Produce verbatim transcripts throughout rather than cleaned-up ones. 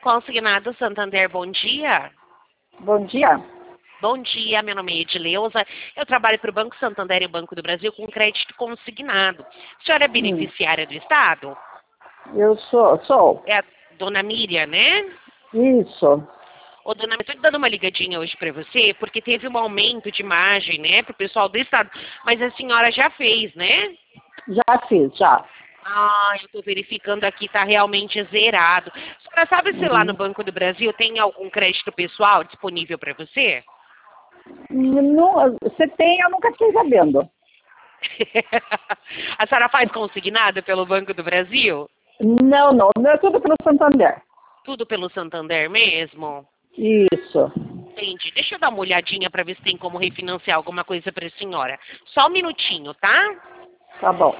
Consignado Santander, bom dia. Bom dia. Bom dia, meu nome é Edileuza. Eu trabalho para o Banco Santander e o Banco do Brasil com crédito consignado. A senhora é beneficiária do Estado? Eu sou, sou. É a dona Miriam, né? Isso. Ô, dona Miriam, estou dando uma ligadinha hoje para você, porque teve um aumento de margem, né, para o pessoal do Estado. Mas a senhora já fez, né? Já fiz, já. Ah, eu estou verificando aqui, está realmente zerado. A senhora sabe se lá no Uhum. Banco do Brasil tem algum crédito pessoal disponível para você? Não, você tem, eu nunca fiquei sabendo. A senhora faz consignado pelo Banco do Brasil? Não, não, não é tudo pelo Santander. Tudo pelo Santander mesmo? Isso. Entendi. Deixa eu dar uma olhadinha para ver se tem como refinanciar alguma coisa para a senhora. Só um minutinho, tá? Tá bom.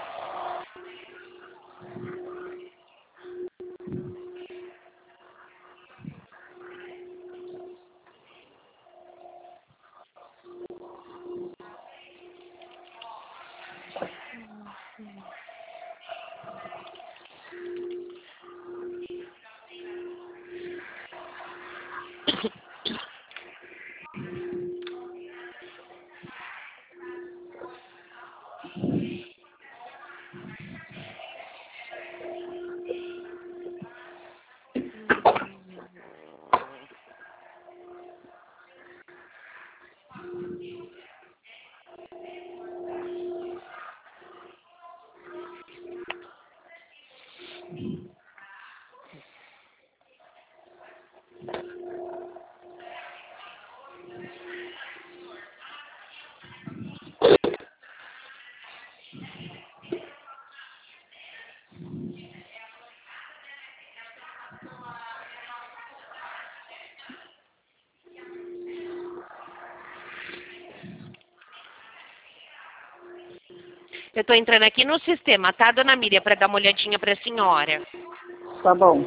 Eu estou entrando aqui no sistema, tá, dona Miriam, para dar uma olhadinha para a senhora. Tá bom.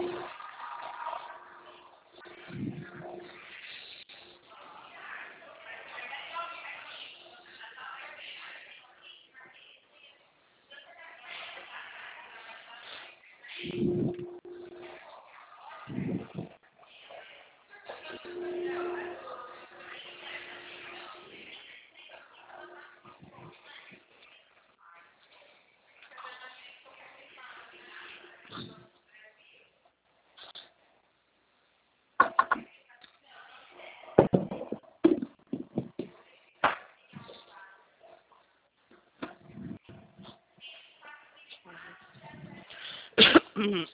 Uhum.